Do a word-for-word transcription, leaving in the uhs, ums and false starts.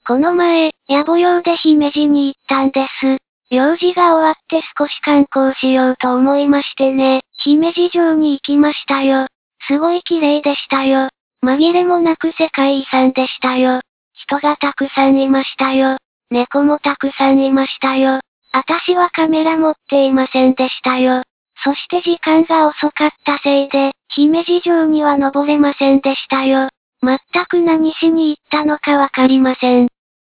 この前、野暮用で姫路に行ったんです。用事が終わって少し観光しようと思いましてね、姫路城に行きましたよ。すごい綺麗でしたよ。紛れもなく世界遺産でしたよ。人がたくさんいましたよ。猫もたくさんいましたよ。あたしはカメラ持っていませんでしたよ。そして時間が遅かったせいで、姫路城には登れませんでしたよ。全く何しに行ったのかわかりません。